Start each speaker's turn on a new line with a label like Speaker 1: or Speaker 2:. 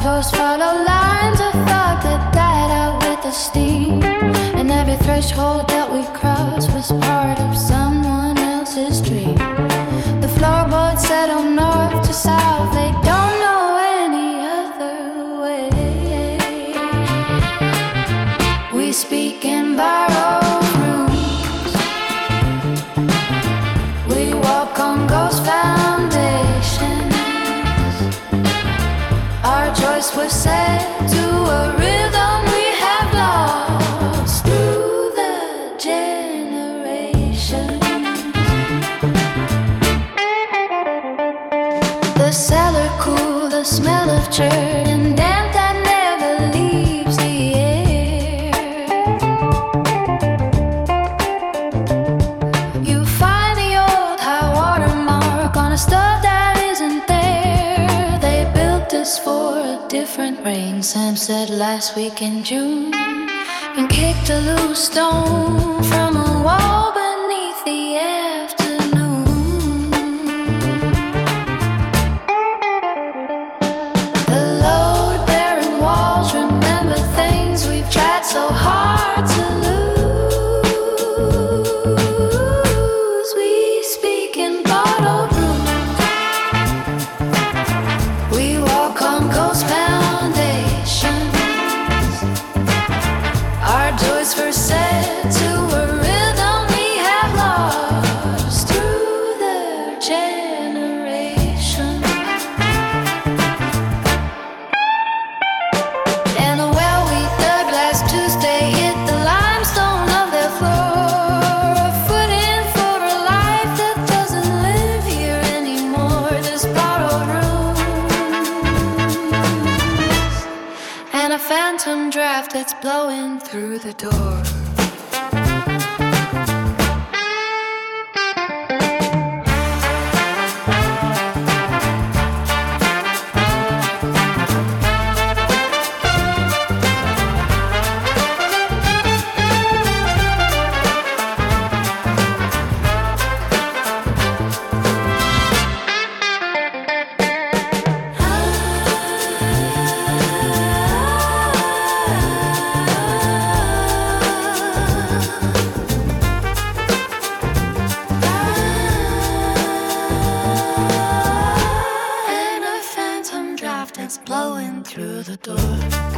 Speaker 1: doors follow lines of thought that died out with the steam. And every threshold that we crossed was part of someone else's dream. The floorboards settle north to south, they don't know any other way. We speak in borrowed rooms, we walk on ghost foundations. Our choice was set to a rhythm we have lost through the generations. The cellar cool, the smell of churn and damp that never leaves the air. You find the old high water mark on a stove that isn't there. They built this for a different rain, Sam said last week in June, and kicked a loose stone from a wall beneath the afternoon. The load-bearing walls remember things we've tried so hard to lose. We speak in borrowed rooms, we walk on ghost foundations. Our doors were set to a rhythm we have lost through the generation. And the well we dug last Tuesday hit the limestone of their floor. A foot in for a life that doesn't live here anymore. This borrowed rooms and a phantom draft that's blowing through the door. And a phantom draft that's blowing through the door.